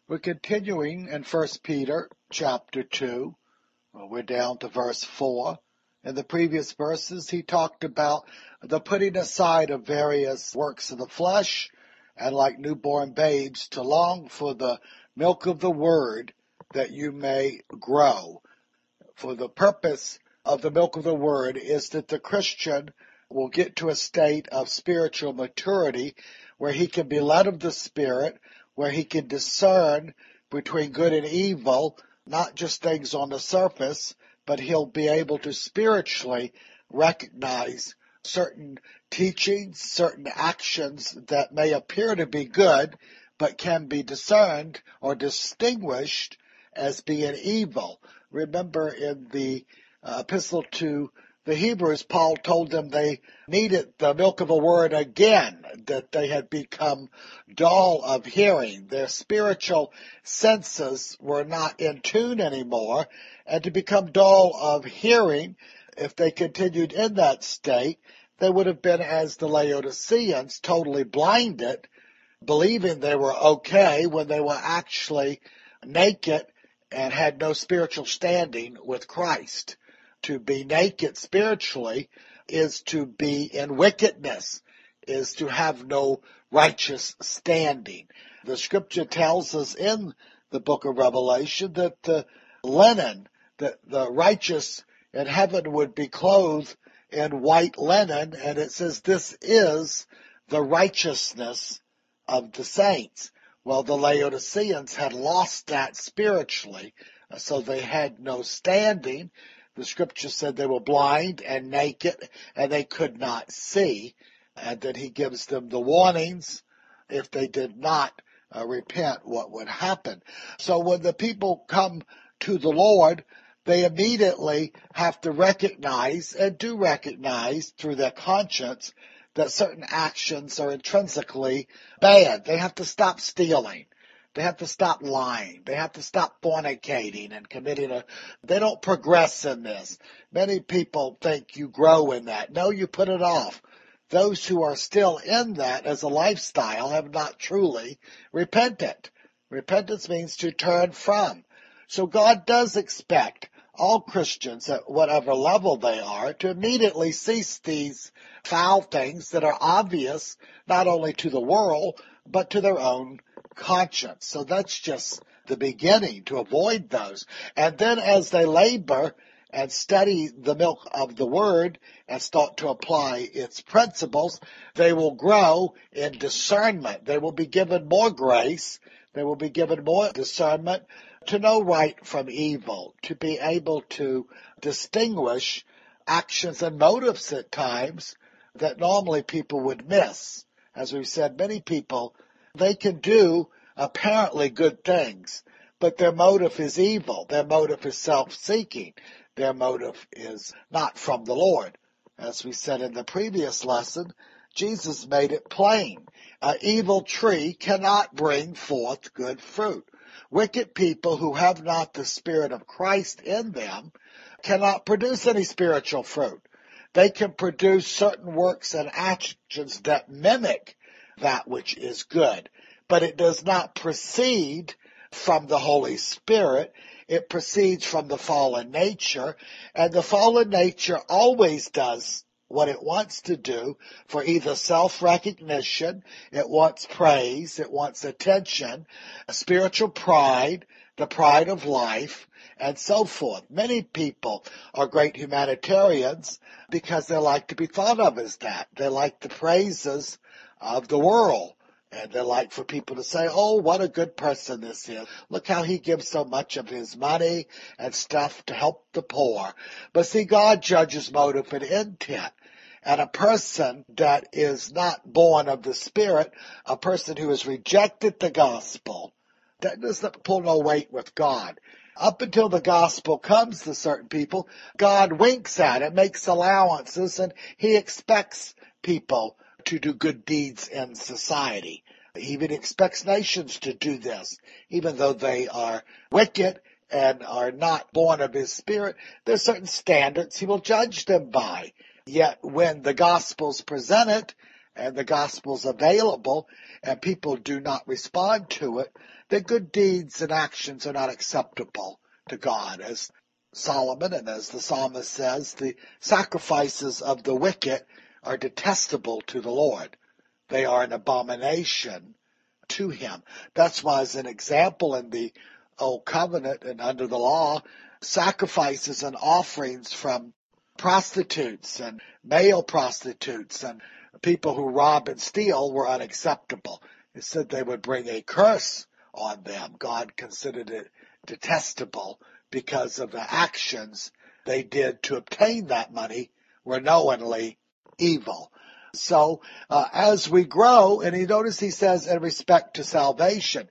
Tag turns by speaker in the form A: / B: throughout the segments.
A: We're continuing in 1 Peter chapter 2. We're down to verse 4. In the previous verses, he talked about the putting aside of various works of the flesh and like newborn babes to long for the milk of the word that you may grow. For the purpose of the milk of the word is that the Christian will get to a state of spiritual maturity where he can be led of the Spirit, where he can discern between good and evil, not just things on the surface, but he'll be able to spiritually recognize certain teachings, certain actions that may appear to be good, but can be discerned or distinguished as being evil. Remember in the epistle to the Hebrews, Paul told them they needed the milk of a word again, that they had become dull of hearing. Their spiritual senses were not in tune anymore, and to become dull of hearing, if they continued in that state, they would have been as the Laodiceans, totally blinded, believing they were okay when they were actually naked and had no spiritual standing with Christ. To be naked spiritually is to be in wickedness, is to have no righteous standing. The scripture tells us in the book of Revelation that the linen, that the righteous in heaven would be clothed in white linen, and it says this is the righteousness of the saints. Well, the Laodiceans had lost that spiritually, so they had no standing. The scripture said they were blind and naked and they could not see, and that he gives them the warnings if they did not repent, what would happen. So when the people come to the Lord, they immediately have to recognize and do recognize through their conscience that certain actions are intrinsically bad. They have to stop stealing. They have to stop lying. They have to stop fornicating and committing they don't progress in this. Many people think you grow in that. No, you put it off. Those who are still in that as a lifestyle have not truly repented. Repentance means to turn from. So God does expect all Christians at whatever level they are to immediately cease these foul things that are obvious not only to the world but to their own conscience. So that's just the beginning, to avoid those. And then as they labor and study the milk of the word and start to apply its principles, they will grow in discernment. They will be given more grace. They will be given more discernment to know right from evil, to be able to distinguish actions and motives at times that normally people would miss. As we've said, many people, they can do apparently good things, but their motive is evil. Their motive is self-seeking. Their motive is not from the Lord. As we said in the previous lesson, Jesus made it plain. An evil tree cannot bring forth good fruit. Wicked people who have not the Spirit of Christ in them cannot produce any spiritual fruit. They can produce certain works and actions that mimic that which is good, but it does not proceed from the Holy Spirit. It proceeds from the fallen nature, and the fallen nature always does what it wants to do for either self-recognition, it wants praise, it wants attention, spiritual pride, the pride of life, and so forth. Many people are great humanitarians because they like to be thought of as that. They like the praises of the world. And they like for people to say, oh, what a good person this is. Look how he gives so much of his money and stuff to help the poor. But see, God judges motive and intent. And a person that is not born of the Spirit, a person who has rejected the gospel, that doesn't pull no weight with God. Up until the gospel comes to certain people, God winks at it, makes allowances, and he expects people to do good deeds in society. He even expects nations to do this, even though they are wicked and are not born of his Spirit. There are certain standards he will judge them by. Yet when the gospel's presented and the gospel's available and people do not respond to it, their good deeds and actions are not acceptable to God. As Solomon and as the psalmist says, the sacrifices of the wicked are detestable to the Lord. They are an abomination to him. That's why, as an example, in the Old Covenant and under the law, sacrifices and offerings from prostitutes and male prostitutes and people who rob and steal were unacceptable. It said they would bring a curse on them. God considered it detestable because of the actions they did to obtain that money were knowingly evil. So as we grow, and you notice he says in respect to salvation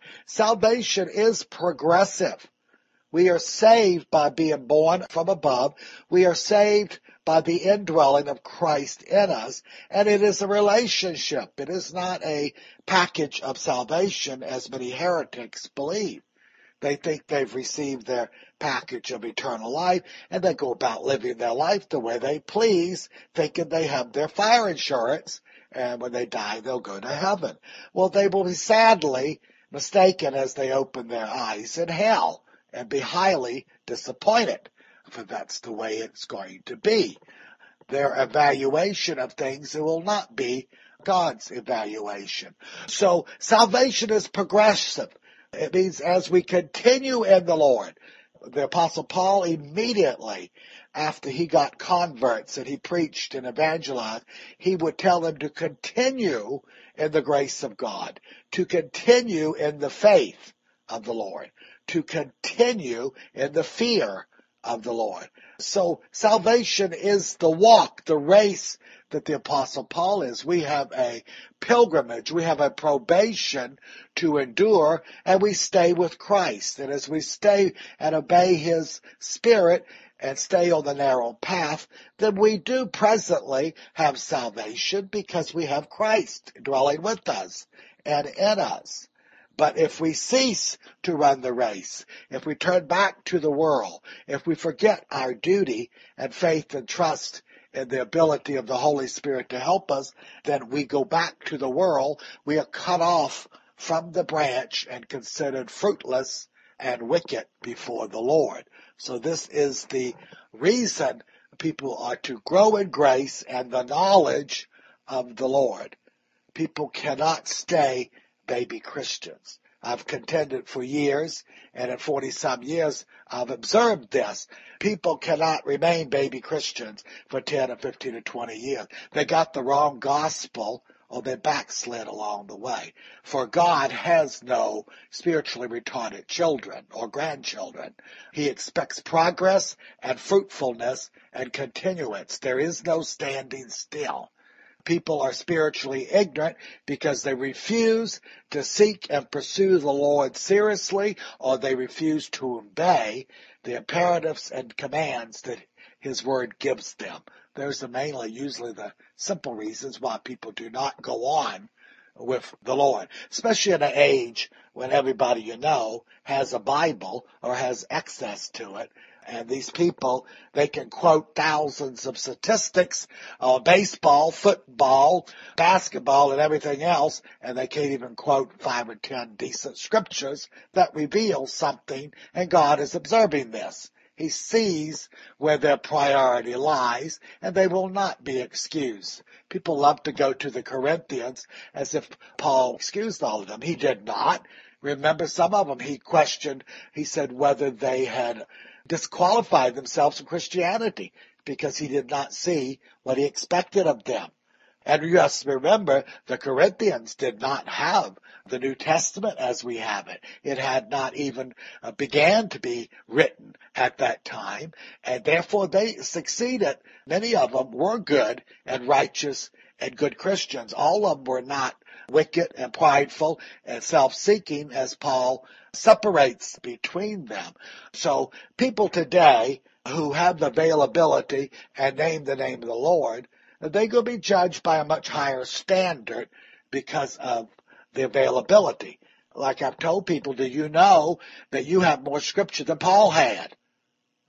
A: is progressive. We are saved by being born from above. We are saved by the indwelling of Christ in us. And it is a relationship. It is not a package of salvation as many heretics believe. They think they've received their package of eternal life, and they go about living their life the way they please, thinking they have their fire insurance, and when they die, they'll go to heaven. Well, they will be sadly mistaken as they open their eyes in hell and be highly disappointed, for that's the way it's going to be. Their evaluation of things, it will not be God's evaluation. So salvation is progressive. It means as we continue in the Lord. The Apostle Paul, immediately after he got converts and he preached and evangelized, he would tell them to continue in the grace of God, to continue in the faith of the Lord, to continue in the fear of the Lord. So salvation is the walk, the race that the Apostle Paul is. We have a pilgrimage, we have a probation to endure, and we stay with Christ. And as we stay and obey His Spirit and stay on the narrow path, then we do presently have salvation because we have Christ dwelling with us and in us. But if we cease to run the race, if we turn back to the world, if we forget our duty and faith and trust in the ability of the Holy Spirit to help us, then we go back to the world. We are cut off from the branch and considered fruitless and wicked before the Lord. So this is the reason people are to grow in grace and the knowledge of the Lord. People cannot stay baby Christians. I've contended for years, and in 40-some years, I've observed this. People cannot remain baby Christians for 10 or 15 or 20 years. They got the wrong gospel, or they backslid along the way. For God has no spiritually retarded children or grandchildren. He expects progress and fruitfulness and continuance. There is no standing still. People are spiritually ignorant because they refuse to seek and pursue the Lord seriously, or they refuse to obey the imperatives and commands that His Word gives them. Those are mainly usually the simple reasons why people do not go on with the Lord, especially in an age when everybody you know has a Bible or has access to it. And these people, they can quote thousands of statistics on baseball, football, basketball, and everything else, and they can't even quote 5 or 10 decent scriptures that reveal something, and God is observing this. He sees where their priority lies, and they will not be excused. People love to go to the Corinthians as if Paul excused all of them. He did not. Remember, some of them he questioned, he said whether they had disqualified themselves from Christianity because he did not see what he expected of them. And yes, remember, the Corinthians did not have the New Testament as we have it. It had not even began to be written at that time, and therefore they succeeded. Many of them were good and righteous and good Christians. All of them were not wicked and prideful and self-seeking, as Paul separates between them. So people today who have the availability and name the name of the Lord, they're going to be judged by a much higher standard because of the availability. Like I've told people, do you know that you have more scripture than Paul had?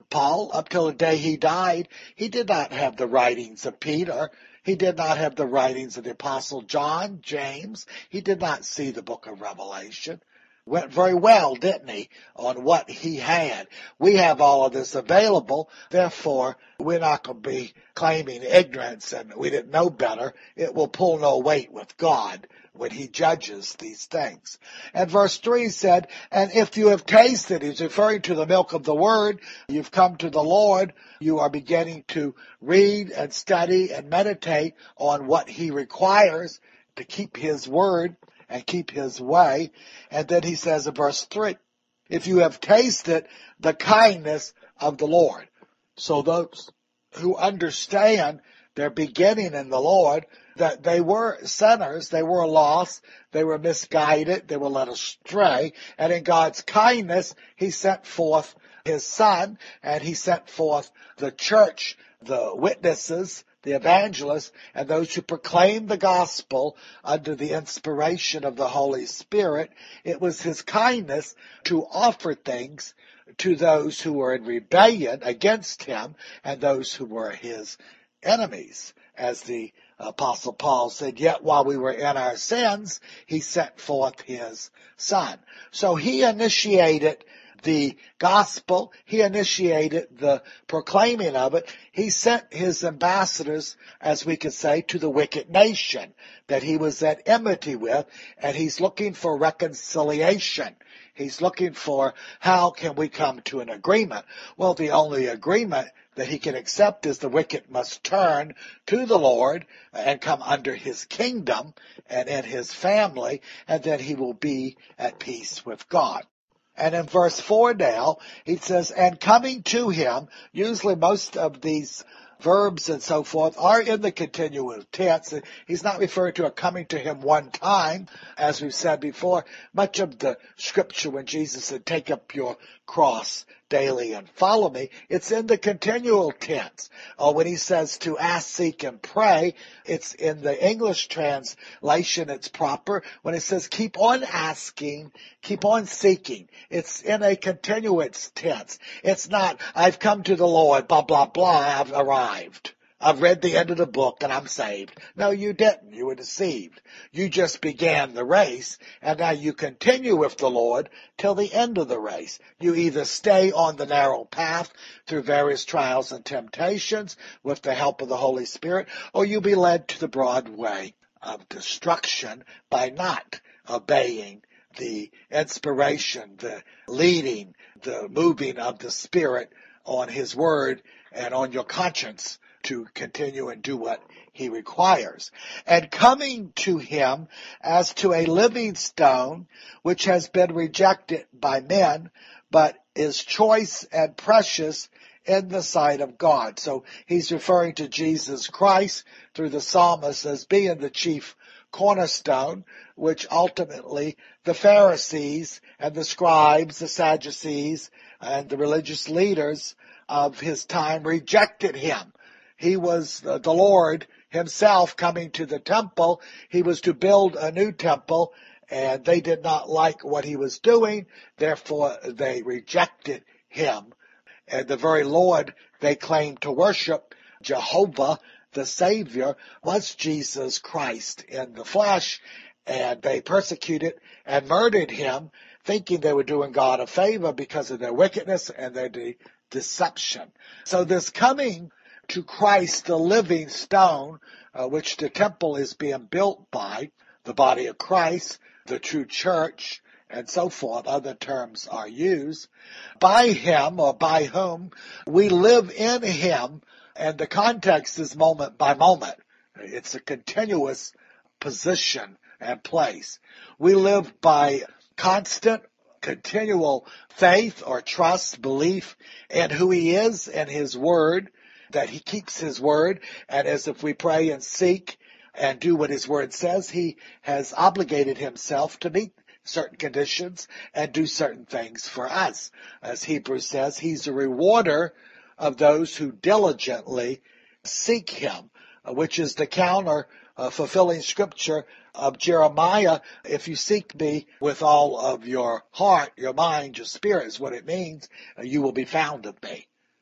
A: Paul, up till the day he died, he did not have the writings of Peter. He did not have the writings of the Apostle John, James. He did not see the book of Revelation. Went very well, didn't he, on what he had. We have all of this available, therefore we're not going to be claiming ignorance and we didn't know better. It will pull no weight with God when he judges these things. And verse 3 said, and if you have tasted, he's referring to the milk of the word, you've come to the Lord, you are beginning to read and study and meditate on what he requires to keep his word and keep his way. And then he says in verse 3, if you have tasted the kindness of the Lord. So those who understand their beginning in the Lord, that they were sinners, they were lost, they were misguided, they were led astray, and in God's kindness, he sent forth his Son, and he sent forth the church, the witnesses, the evangelists, and those who proclaim the gospel under the inspiration of the Holy Spirit. It was his kindness to offer things to those who were in rebellion against him and those who were his enemies. As the Apostle Paul said, yet while we were in our sins, he sent forth his Son. So he initiated the gospel. He initiated the proclaiming of it. He sent his ambassadors, as we could say, to the wicked nation that he was at enmity with, and he's looking for reconciliation. He's looking for how can we come to an agreement. Well, the only agreement that he can accept is the wicked must turn to the Lord and come under his kingdom and in his family, and then he will be at peace with God. And in verse 4 now, he says, and coming to him, usually most of these verbs and so forth are in the continuous tense. He's not referring to a coming to him one time, as we've said before. Much of the scripture when Jesus said, take up your cross daily and follow me, it's in the continual tense. Or when he says to ask, seek, and pray, it's in the English translation, it's proper. When it says keep on asking, keep on seeking, it's in a continuous tense. It's not, I've come to the Lord, blah, blah, blah, I've arrived. I've read the end of the book and I'm saved. No, you didn't. You were deceived. You just began the race and now you continue with the Lord till the end of the race. You either stay on the narrow path through various trials and temptations with the help of the Holy Spirit, or you be led to the broad way of destruction by not obeying the inspiration, the leading, the moving of the Spirit on his word and on your conscience to continue and do what he requires. And coming to him as to a living stone, which has been rejected by men, but is choice and precious in the sight of God. So he's referring to Jesus Christ through the psalmist as being the chief cornerstone, which ultimately the Pharisees and the scribes, the Sadducees, and the religious leaders of his time rejected him. He was the Lord himself coming to the temple. He was to build a new temple, and they did not like what he was doing. Therefore, they rejected him. And the very Lord they claimed to worship, Jehovah, the Savior, was Jesus Christ in the flesh. And they persecuted and murdered him, thinking they were doing God a favor because of their wickedness and their deception. So this coming to Christ, the living stone, which the temple is being built by, the body of Christ, the true church, and so forth, other terms are used, by him or by whom we live in him, and the context is moment by moment. It's a continuous position and place. We live by constant, continual faith or trust, belief in who he is and his word, that he keeps his word, and as if we pray and seek and do what his word says, he has obligated himself to meet certain conditions and do certain things for us. As Hebrews says, he's a rewarder of those who diligently seek him, which is the counter fulfilling scripture of Jeremiah. If you seek me with all of your heart, your mind, your spirit is what it means, you will be found of me.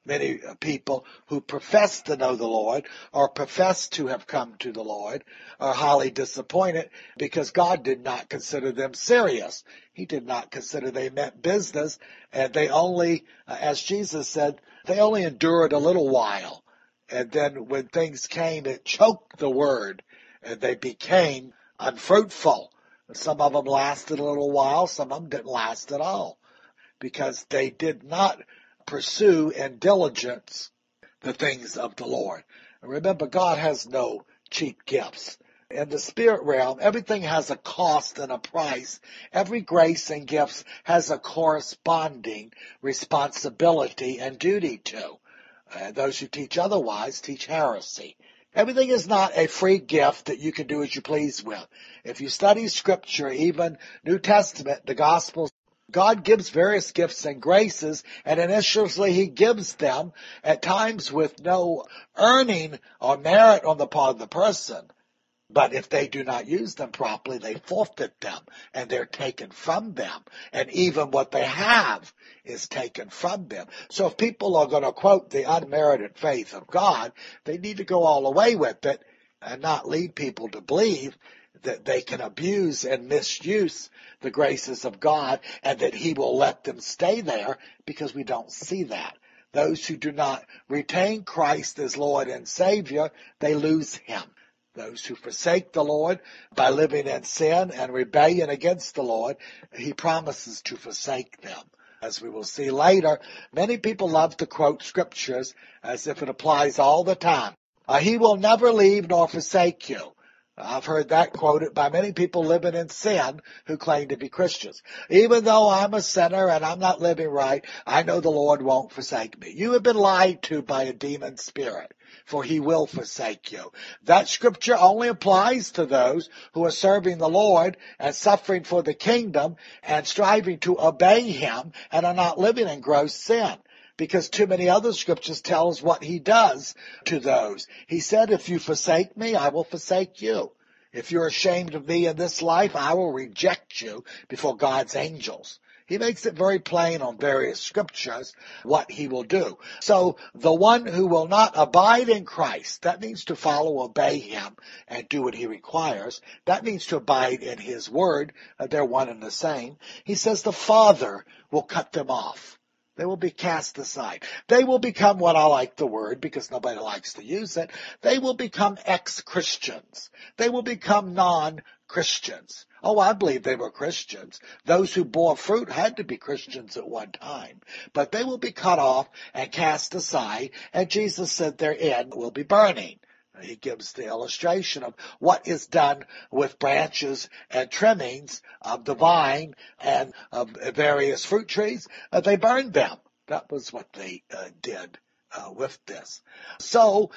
A: Many people who profess to know the Lord or profess to have come to the Lord are highly disappointed because God did not consider them serious. He did not consider they meant business, and they only, as Jesus said, they only endured a little while. And then when things came, it choked the word, and they became unfruitful. Some of them lasted a little while, some of them didn't last at all, because they did not pursue and diligence the things of the Lord. And remember, God has no cheap gifts. In the spirit realm, everything has a cost and a price. Every grace and gifts has a corresponding responsibility and duty to. Those who teach otherwise teach heresy. Everything is not a free gift that you can do as you please with. If you study Scripture, even New Testament, the Gospels, God gives various gifts and graces, and initially He gives them at times with no earning or merit on the part of the person. But if they do not use them properly, they forfeit them, and they're taken from them. And even what they have is taken from them. So if people are going to quote the unmerited faith of God, they need to go all the way with it and not lead people to believe that they can abuse and misuse the graces of God and that He will let them stay there, because we don't see that. Those who do not retain Christ as Lord and Savior, they lose Him. Those who forsake the Lord by living in sin and rebellion against the Lord, He promises to forsake them. As we will see later, many people love to quote scriptures as if it applies all the time. He will never leave nor forsake you. I've heard that quoted by many people living in sin who claim to be Christians. Even though I'm a sinner and I'm not living right, I know the Lord won't forsake me. You have been lied to by a demon spirit, for He will forsake you. That scripture only applies to those who are serving the Lord and suffering for the kingdom and striving to obey Him and are not living in gross sin. Because too many other scriptures tell us what He does to those. He said, if you forsake me, I will forsake you. If you're ashamed of me in this life, I will reject you before God's angels. He makes it very plain on various scriptures what He will do. So the one who will not abide in Christ, that means to follow, obey Him, and do what He requires. That means to abide in His word. They're one and the same. He says the Father will cut them off. They will be cast aside. They will become, what I like the word because nobody likes to use it, they will become ex-Christians. They will become non-Christians. Oh, I believe they were Christians. Those who bore fruit had to be Christians at one time. But they will be cut off and cast aside, and Jesus said their end will be burning. He gives the illustration of what is done with branches and trimmings of the vine and of various fruit trees. They burned them. That was what they did with this. So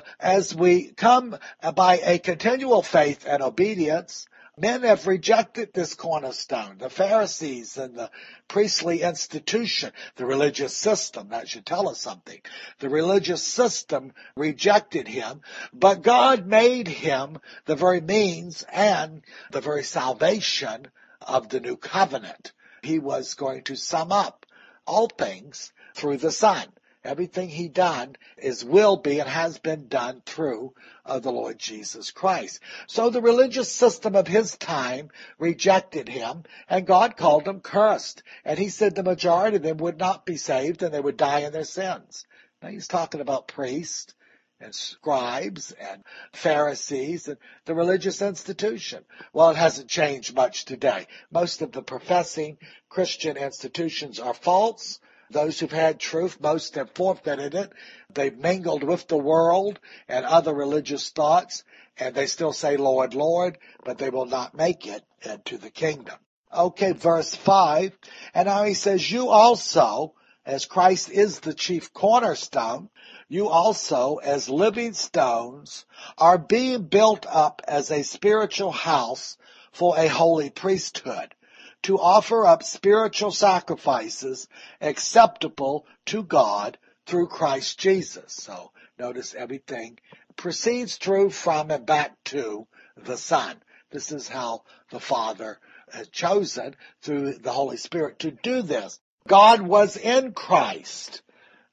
A: as we come by a continual faith and obedience, men have rejected this cornerstone. The Pharisees and the priestly institution, the religious system, that should tell us something. The religious system rejected Him, but God made Him the very means and the very salvation of the new covenant. He was going to sum up all things through the Son. Everything He done will be and has been done through the Lord Jesus Christ. So the religious system of His time rejected Him, and God called them cursed. And He said the majority of them would not be saved and they would die in their sins. Now He's talking about priests and scribes and Pharisees and the religious institution. Well, it hasn't changed much today. Most of the professing Christian institutions are false. Those who've had truth, most have forfeited it. They've mingled with the world and other religious thoughts, and they still say, Lord, Lord, but they will not make it into the kingdom. Okay, verse 5. And now he says, you also, as Christ is the chief cornerstone, you also, as living stones, are being built up as a spiritual house for a holy priesthood, to offer up spiritual sacrifices acceptable to God through Christ Jesus. So notice everything proceeds through, from, and back to the Son. This is how the Father has chosen through the Holy Spirit to do this. God was in Christ.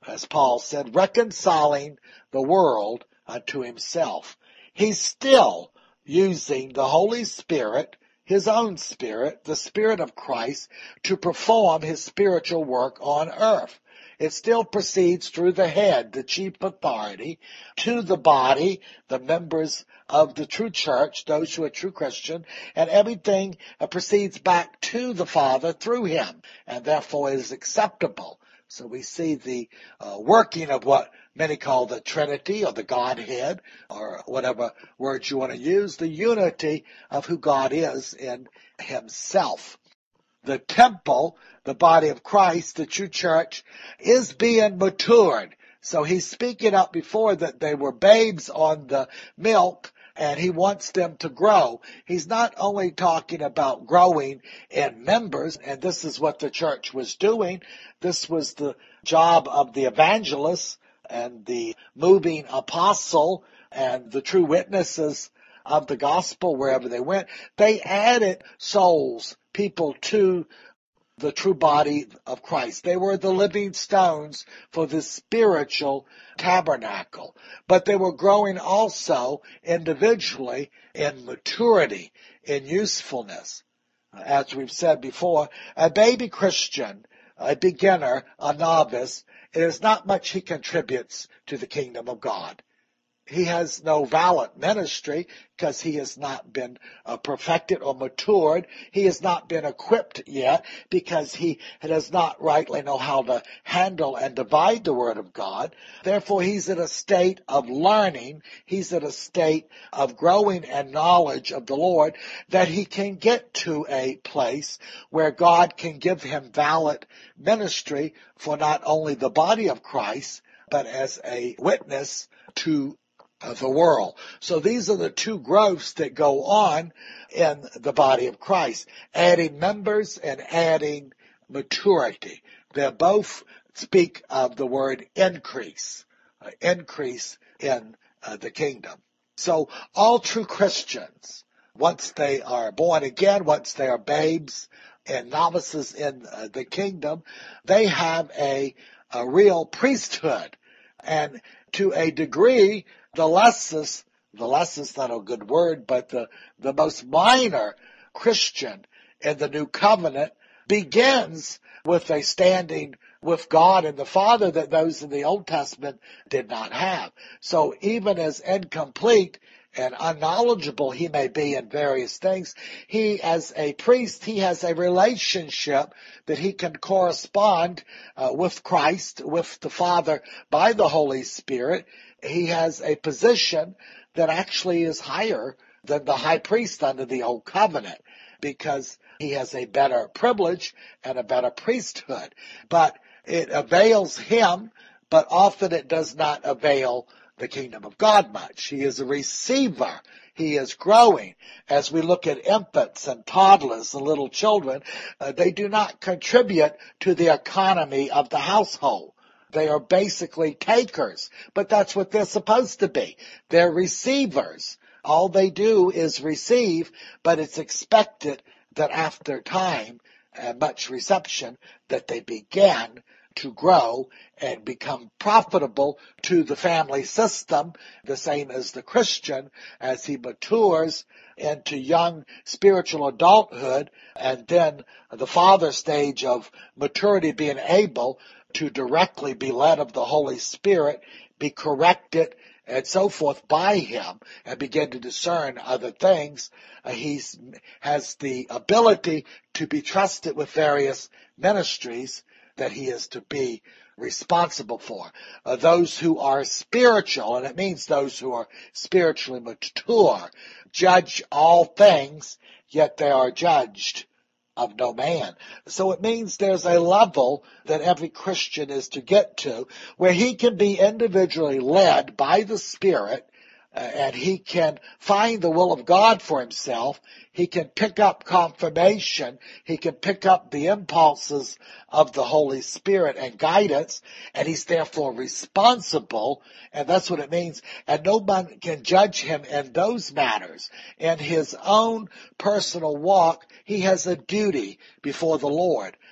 A: as Paul said, reconciling the world unto himself. He's still using the Holy Spirit, his own Spirit, the Spirit of Christ, to perform his spiritual work on earth. It still proceeds through the head, the chief authority, to the body, the members of the true church, those who are true Christian, and everything proceeds back to the Father through him, and therefore is acceptable. So we see the working of what many call the Trinity or the Godhead, or whatever words you want to use, the unity of who God is in himself. The temple, the body of Christ, the true church, is being matured. So he's speaking up before that they were babes on the milk, and he wants them to grow. He's not only talking about growing in members, and this is what the church was doing. This was the job of the evangelists and the moving apostle and the true witnesses of the gospel wherever they went. They added souls, people, to the true body of Christ. They were the living stones for the spiritual tabernacle. But they were growing also individually in maturity, in usefulness. As we've said before, a baby Christian, a beginner, a novice, it is not much he contributes to the kingdom of God. He has no valid ministry because he has not been perfected or matured. He has not been equipped yet because he does not rightly know how to handle and divide the Word of God. Therefore, he's in a state of learning. He's in a state of growing and knowledge of the Lord that he can get to a place where God can give him valid ministry for not only the body of Christ, but as a witness to the world. So these are the two growths that go on in the body of Christ, adding members and adding maturity. They both speak of the word increase, increase in the kingdom. So all true Christians, once they are born again, once they are babes and novices in the kingdom, they have a real priesthood. And to a degree, the less is not a good word, but the most minor Christian in the new covenant begins with a standing with God and the Father that those in the Old Testament did not have. So even as incomplete and unknowledgeable he may be in various things, he, as a priest, he has a relationship that he can correspond with Christ, with the Father by the Holy Spirit. He has a position that actually is higher than the high priest under the Old Covenant, because he has a better privilege and a better priesthood. But it avails him, but often it does not avail the kingdom of God much. He is a receiver. He is growing. As we look at infants and toddlers and little children, they do not contribute to the economy of the household. They are basically takers, but that's what they're supposed to be. They're receivers. All they do is receive, but it's expected that after time and much reception that they begin to grow and become profitable to the family system, the same as the Christian as he matures into young spiritual adulthood, and then the father stage of maturity, being able to directly be led of the Holy Spirit, be corrected, and so forth by him, and begin to discern other things. He has the ability to be trusted with various ministries that he is to be responsible for. Those who are spiritual, and it means those who are spiritually mature, judge all things, yet they are judged of no man. So it means there's a level that every Christian is to get to where he can be individually led by the Spirit, and he can find the will of God for himself. He can pick up confirmation. He can pick up the impulses of the Holy Spirit and guidance, and he's therefore responsible, and that's what it means. And no one can judge him in those matters. In his own personal walk, he has a duty before the Lord.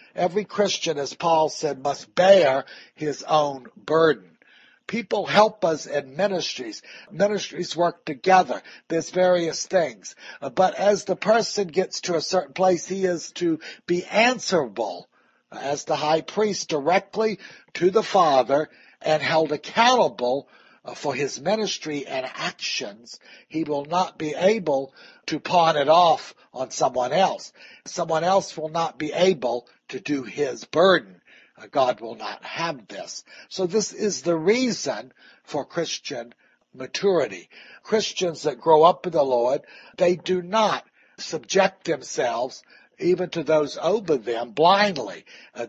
A: Every Christian, as Paul said, must bear his own burden. People help us in ministries. Ministries work together. There's various things. But as the person gets to a certain place, he is to be answerable as the high priest directly to the Father and held accountable for his ministry and actions. He will not be able to pawn it off on someone else. Someone else will not be able to do his burden. God will not have this. So this is the reason for Christian maturity. Christians that grow up in the Lord, they do not subject themselves even to those over them blindly.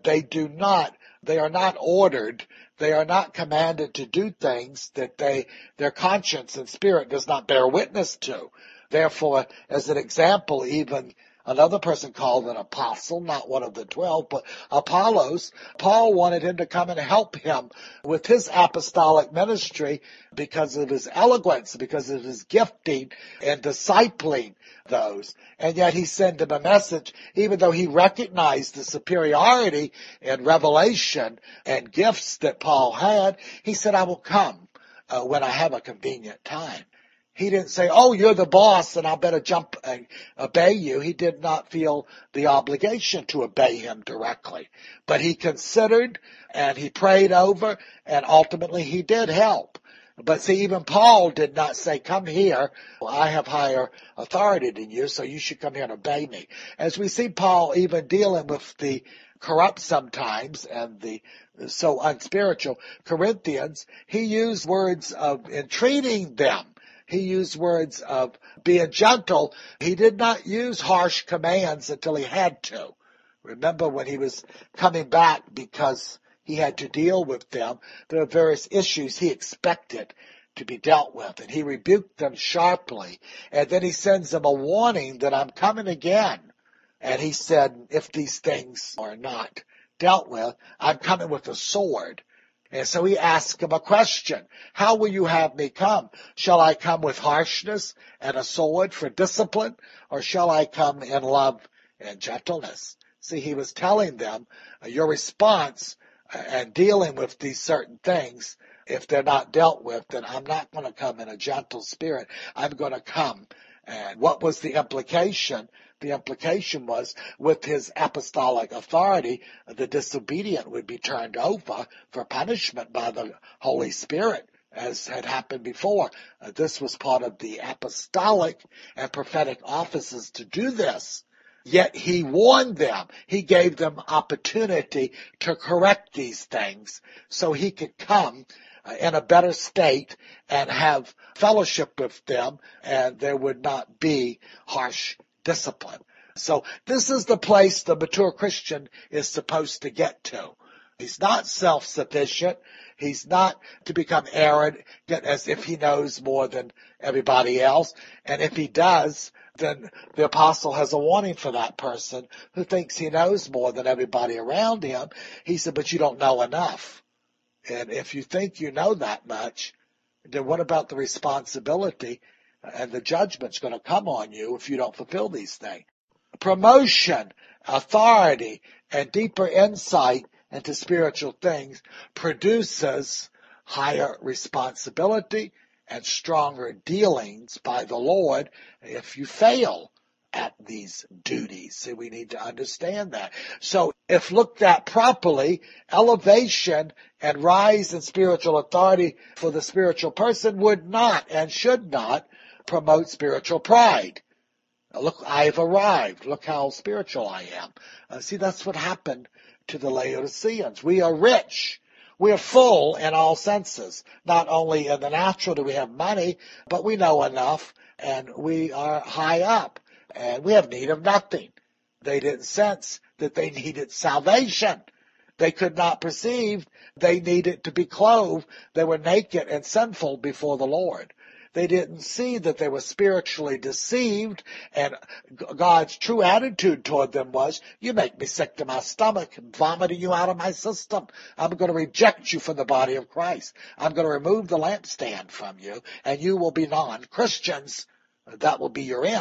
A: They are not ordered, they are not commanded to do things that their conscience and spirit does not bear witness to. Therefore, as an example, even another person called an apostle, not one of the 12, but Apollos, Paul wanted him to come and help him with his apostolic ministry because of his eloquence, because of his gifting and discipling those. And yet he sent him a message, even though he recognized the superiority and revelation and gifts that Paul had. He said, I will come when I have a convenient time. He didn't say, oh, you're the boss and I better jump and obey you. He did not feel the obligation to obey him directly. But he considered and he prayed over and ultimately he did help. But see, even Paul did not say, come here, I have higher authority than you, so you should come here and obey me. As we see Paul even dealing with the corrupt sometimes and the so unspiritual Corinthians, he used words of entreating them. He used words of being gentle. He did not use harsh commands until he had to. Remember when he was coming back because he had to deal with them, there were various issues he expected to be dealt with. And he rebuked them sharply. And then he sends them a warning that I'm coming again. And he said, if these things are not dealt with, I'm coming with a sword. And so he asked him a question. How will you have me come? Shall I come with harshness and a sword for discipline? Or shall I come in love and gentleness? See, he was telling them, your response and dealing with these certain things, if they're not dealt with, then I'm not going to come in a gentle spirit. I'm going to come. And what was the implication? The implication was with his apostolic authority, the disobedient would be turned over for punishment by the Holy Spirit, as had happened before. This was part of the apostolic and prophetic offices to do this. Yet he warned them. He gave them opportunity to correct these things so he could come in a better state and have fellowship with them, and there would not be harsh discipline. So this is the place the mature Christian is supposed to get to. He's not self-sufficient. He's not to become arrogant as if he knows more than everybody else. And if he does, then the apostle has a warning for that person who thinks he knows more than everybody around him. He said, but you don't know enough. And if you think you know that much, then what about the responsibility and the judgment's going to come on you if you don't fulfill these things? Promotion, authority, and deeper insight into spiritual things produces higher responsibility and stronger dealings by the Lord if you fail at these duties. So we need to understand that. So if looked at properly, elevation and rise in spiritual authority for the spiritual person would not and should not promote spiritual pride. Look, I've arrived. Look how spiritual I am. See, that's what happened to the Laodiceans. We are rich. We are full in all senses. Not only in the natural do we have money, but we know enough and we are high up and we have need of nothing. They didn't sense that they needed salvation. They could not perceive they needed to be clothed. They were naked and sinful before the Lord. They didn't see that they were spiritually deceived, and God's true attitude toward them was, you make me sick to my stomach and vomiting you out of my system. I'm going to reject you from the body of Christ. I'm going to remove the lampstand from you, and you will be non-Christians. That will be your end.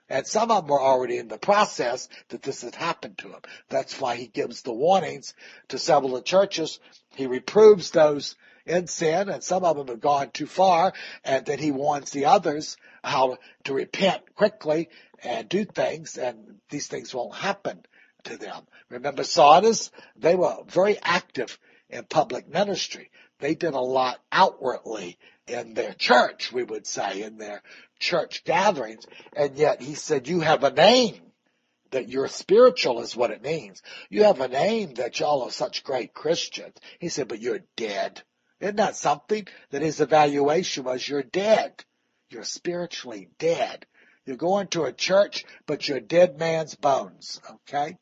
A: And some of them were already in the process that this had happened to them. That's why he gives the warnings to several of the churches. He reproves those in sin, and some of them have gone too far, and then he warns the others how to repent quickly and do things, and these things won't happen to them. Remember Sardis? They were very active in public ministry. They did a lot outwardly in their church, we would say, in their church gatherings, and yet he said, you have a name, that you're spiritual is what it means. You have a name that y'all are such great Christians. He said, but you're dead. Isn't that something? That his evaluation was, you're dead. You're spiritually dead. You're going to a church, but you're a dead man's bones, okay?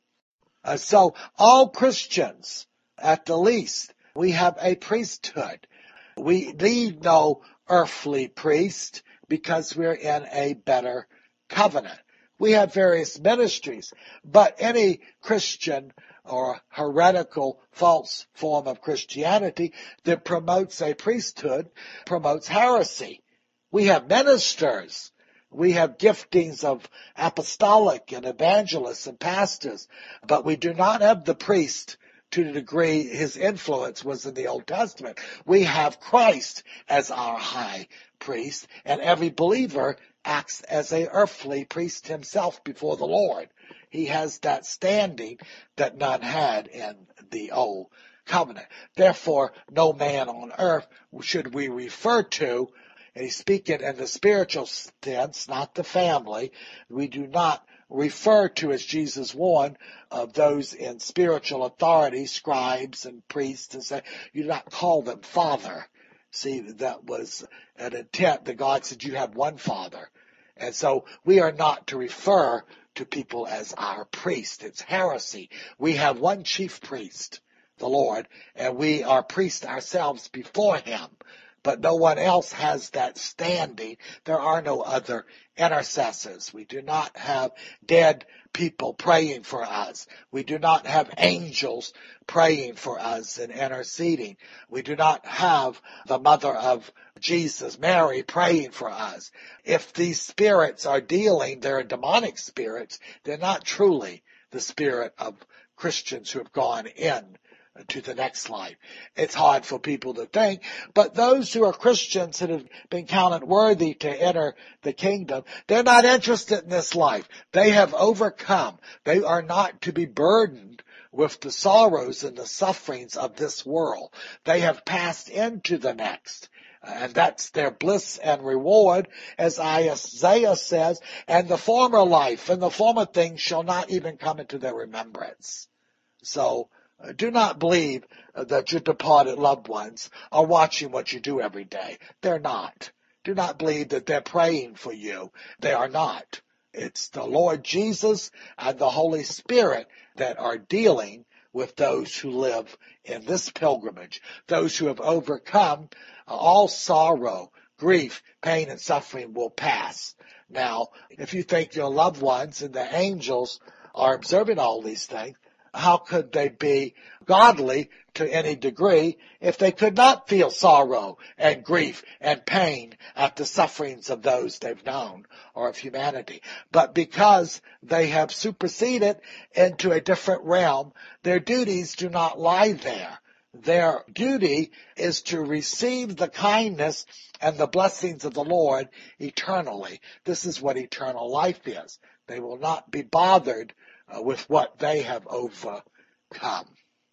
A: So all Christians, at the least, we have a priesthood. We need no earthly priest because we're in a better covenant. We have various ministries, but any Christian or heretical false form of Christianity that promotes a priesthood promotes heresy. We have ministers. We have giftings of apostolic and evangelists and pastors, but we do not have the priest to the degree his influence was in the Old Testament. We have Christ as our high priest, and every believer acts as an earthly priest himself before the Lord. He has that standing that none had in the Old Covenant. Therefore, no man on earth should we refer to, and he's speaking in the spiritual sense, not the family. We do not refer to, as Jesus warned, of those in spiritual authority, scribes and priests, and say, you do not call them father. See, that was an intent that God said you have one father. And so we are not to refer to people as our priest. It's heresy. We have one chief priest, the Lord, and we are priests ourselves before him. But no one else has that standing. There are no other intercessors. We do not have dead people praying for us. We do not have angels praying for us and interceding. We do not have the mother of Jesus, Mary, praying for us. If these spirits are dealing, they're demonic spirits, they're not truly the spirit of Christians who have gone in to the next life. It's hard for people to think, but those who are Christians that have been counted worthy to enter the kingdom, they're not interested in this life. They have overcome. They are not to be burdened with the sorrows and the sufferings of this world. They have passed into the next. And that's their bliss and reward, as Isaiah says, and the former life and the former things shall not even come into their remembrance. So, do not believe that your departed loved ones are watching what you do every day. They're not. Do not believe that they're praying for you. They are not. It's the Lord Jesus and the Holy Spirit that are dealing with those who live in this pilgrimage, those who have overcome all sorrow, grief, pain, and suffering will pass. Now, if you think your loved ones and the angels are observing all these things, how could they be godly to any degree if they could not feel sorrow and grief and pain at the sufferings of those they've known or of humanity? But because they have superseded into a different realm, their duties do not lie there. Their duty is to receive the kindness and the blessings of the Lord eternally. This is what eternal life is. They will not be bothered with what they have overcome.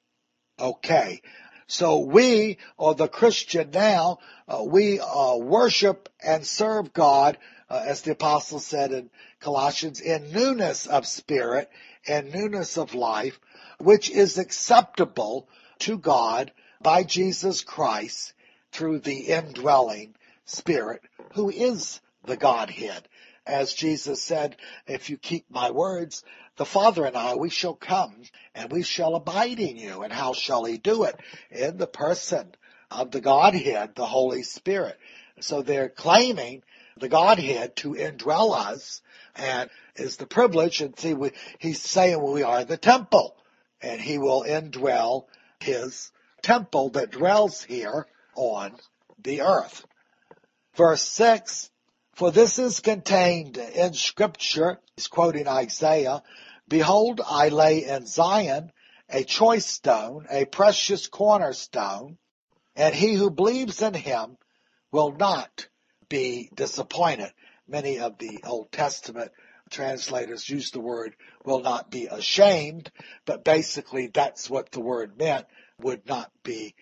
A: Okay, so we, or the Christian now, we worship and serve God, as the apostle said in Colossians, in newness of spirit and newness of life, which is acceptable to God by Jesus Christ through the indwelling Spirit, who is the Godhead. As Jesus said, if you keep my words, the Father and I, we shall come and we shall abide in you. And how shall he do it? In the person of the Godhead, the Holy Spirit. So they're claiming the Godhead to indwell us, and is the privilege. And see, he's saying we are the temple, and he will indwell his temple that dwells here on the earth. Verse 6, For this is contained in Scripture, he's quoting Isaiah, Behold, I lay in Zion a choice stone, a precious cornerstone, and he who believes in him will not be disappointed. Many of the Old Testament translators use the word will not be ashamed, but basically that's what the word meant, would not be,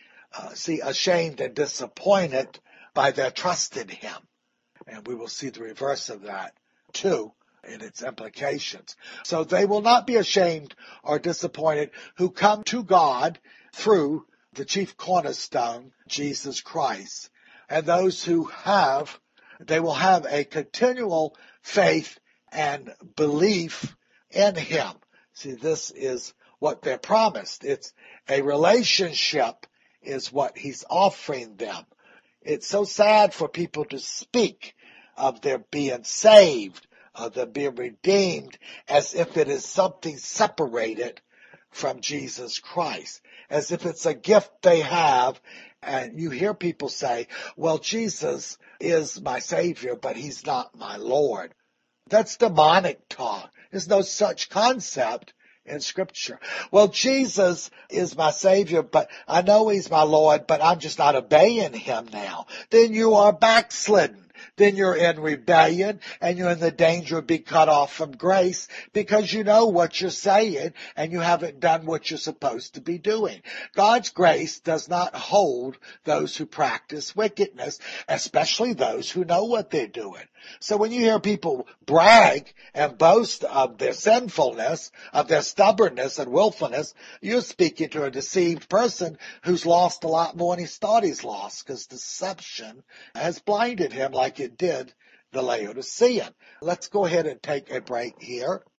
A: ashamed and disappointed by their trust in him. And we will see the reverse of that too in its implications. So they will not be ashamed or disappointed who come to God through the chief cornerstone, Jesus Christ. And those who have, they will have a continual faith and belief in him. See, this is what they're promised. It's a relationship is what he's offering them. It's so sad for people to speak of their being saved, of their being redeemed, as if it is something separated from Jesus Christ, as if it's a gift they have. And you hear people say, well, Jesus is my Savior, but he's not my Lord. That's demonic talk. There's no such concept in Scripture. Well, Jesus is my Savior, but I know he's my Lord, but I'm just not obeying him now. Then you are backslidden. Then you're in rebellion and you're in the danger of being cut off from grace because you know what you're saying and you haven't done what you're supposed to be doing. God's grace does not hold those who practice wickedness, especially those who know what they're doing. So when you hear people brag and boast of their sinfulness, of their stubbornness and willfulness, you're speaking to a deceived person who's lost a lot more than he thought he's lost because deception has blinded him like it did the Laodicean. Let's go ahead and take a break here.